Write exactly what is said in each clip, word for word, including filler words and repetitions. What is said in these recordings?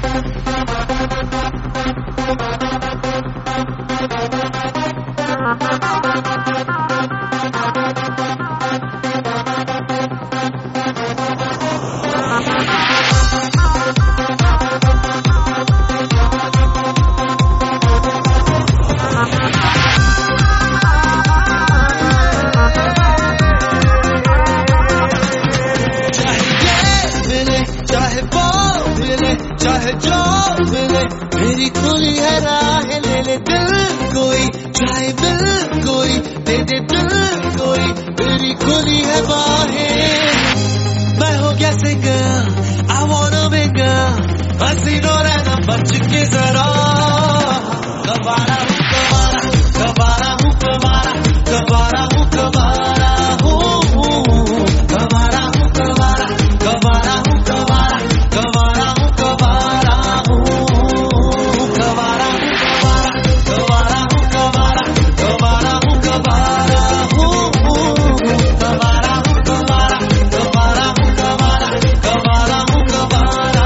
चाहे जो मिले मेरी खुली है राह, ले ले दिल कोई, चाहे दिल कोई, दे दे दिल कोई, मेरी खुली है बाहें। मैं हो गया single, I wanna be girl, हसीनों रहना बच के जरा। कबारा हूँ कबारा, कबारा हूँ कबारा, कबारा हूँ कबारा हूँ, कबारा हूँ कबारा, कबारा हूँ कबारा, कबारा हूँ कबारा हूँ, कबारा हूँ कबारा, कबारा हूँ कबारा, कबारा हूँ कबारा हूँ, कबारा हूँ कबारा, कबारा हूँ कबारा, कबारा हूँ कबारा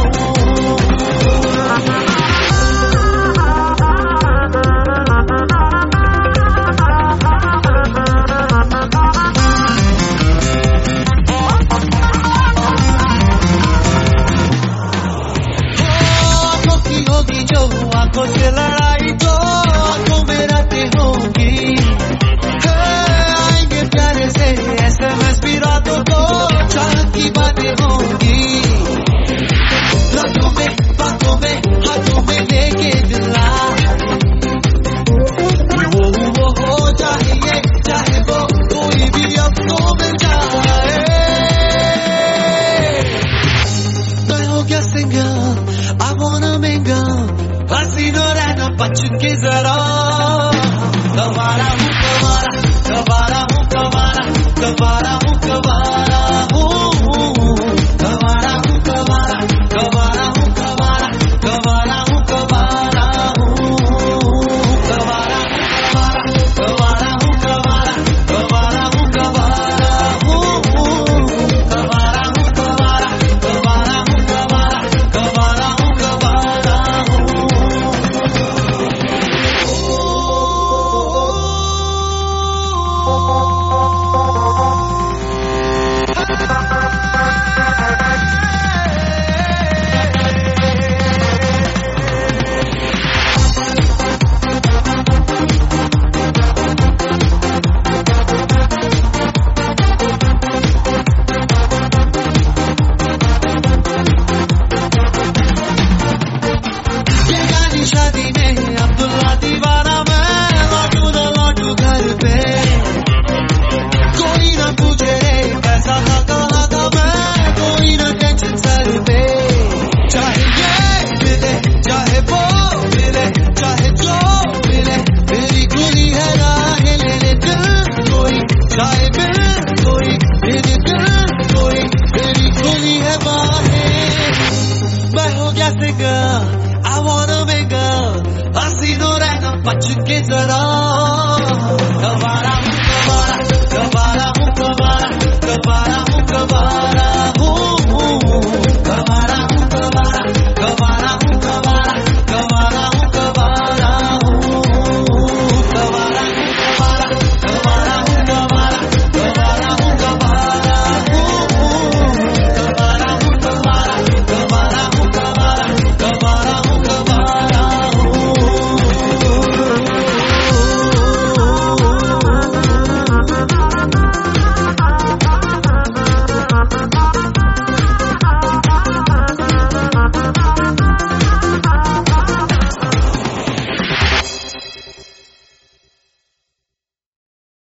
होगी जो आंखों से लड़ाई तो आंखों में रातें होंगी, आएंगे प्यारे से एसएमएस भी रातों को, चाहत की बातें होंगी, रातों में बातों में हाथों में लेके दिला, वो वो हो चाहे ये चाहे वो, कोई भी अब तो मिल जाए। मैं हो गया सिंगल, I wanna mingle, हसीनों रहना बच के जरा। कबारा हूँ कबारा, कबारा हूँ कबारा, कबारा हूँ कबारा हूँ, कबारा हूँ कबारा, कबारा हूँ कबारा, कबारा हूँ कबारा हूँ, कबारा हूँ कबारा, कबारा हूँ कबारा, कबारा हूँ कबारा हूँ, कबारा हूँ कबारा, कबारा हूँ कबारा, कबारा हूँ कबारा हूँ। ये गानी शादी में अब्दुल्ला दीवाना, मैं लौटू न लौटू घर पे, कोई न पूछे रे कैसा था कहाँ था मैं, कोई न टेंशन सर पे, चाहे ये मिले चाहे वो मिले, चाहे जो मिले मेरी खुली है राह, ले ले दिल कोई, चाहे दिल कोई, दे दे दिल कोई, मेरी खुली है बाहें। मैं हो गया single, I wanna be girl, हसीनों रहना बच के जरा।